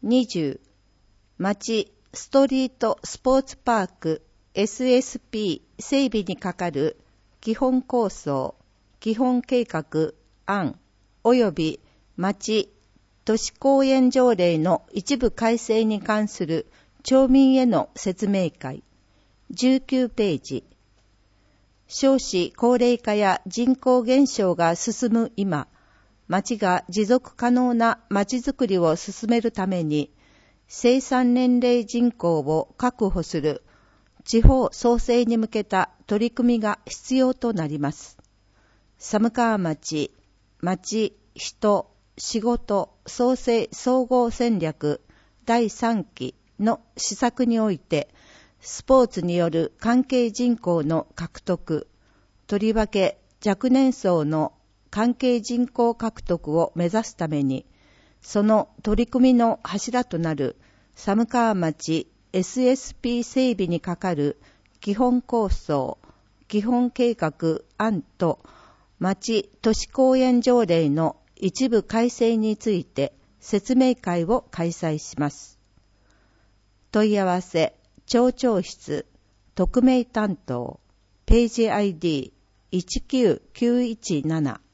20、町ストリートスポーツパーク SSP 整備に係る基本構想、基本計画案及び町都市公園条例の一部改正に関する町民への説明会19ページ。少子高齢化や人口減少が進む今、町が持続可能な町づくりを進めるために、生産年齢人口を確保する地方創生に向けた取り組みが必要となります。寒川町、町、人、仕事、創生総合戦略第3期の施策において、スポーツによる関係人口の獲得、とりわけ若年層の関係人口獲得を目指すために、その取り組みの柱となる寒川町 SSP 整備に係る基本構想、基本計画案と町都市公園条例の一部改正について説明会を開催します。問い合わせ、町長室、特命担当、ページ ID199117